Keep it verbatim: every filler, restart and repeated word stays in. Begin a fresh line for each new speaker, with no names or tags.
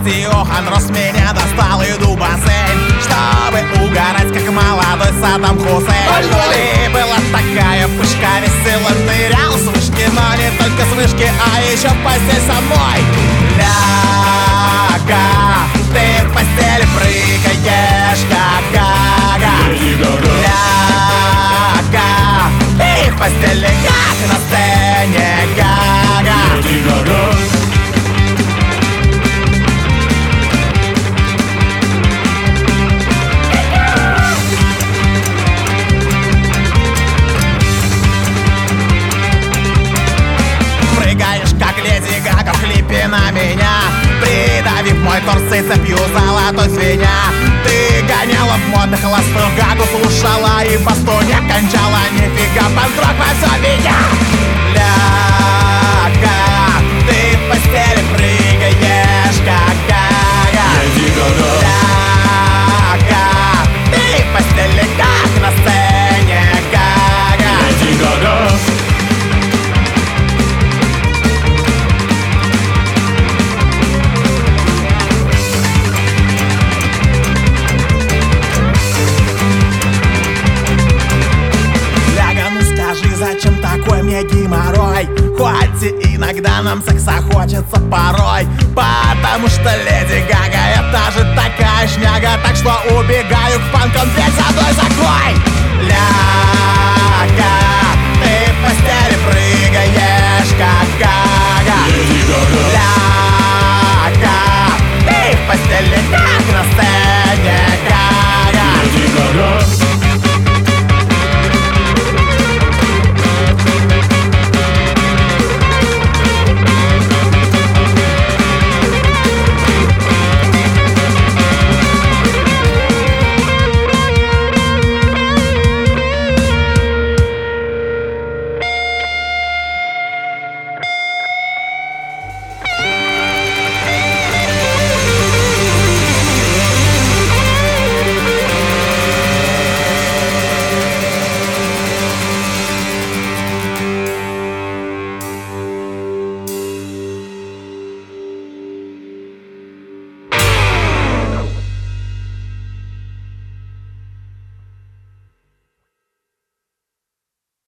Кстати, Йохан Росс меня достал, иду в бассейн, чтобы угорать, как молодой Саддам Хусейн. Ты была такая пышка, весело нырял с вышки, но не только с вышки, а еще в постель со мной. Ляга, ты в постели прыгаешь, как Гага. Ляга, ты в постели, как на сцене Гага. Прыгаешь, как Леди Гага в клипе на меня, придавив мой торс цепью золотой свинья. Ты гоняла в модных холостых, Гагу слушала и в бастоне кончала. Нифига, панк-рок во всё меня. Ляга, ты в постели прыгаешь, как Гага. Ляга, ты в постели, как на сцене Гага. Зачем такой мне геморрой? Хоть и иногда нам секса хочется порой, потому что Леди Гага — это же такая шняга. Так что убегаю к панкам, дверь за мной закрой. Ля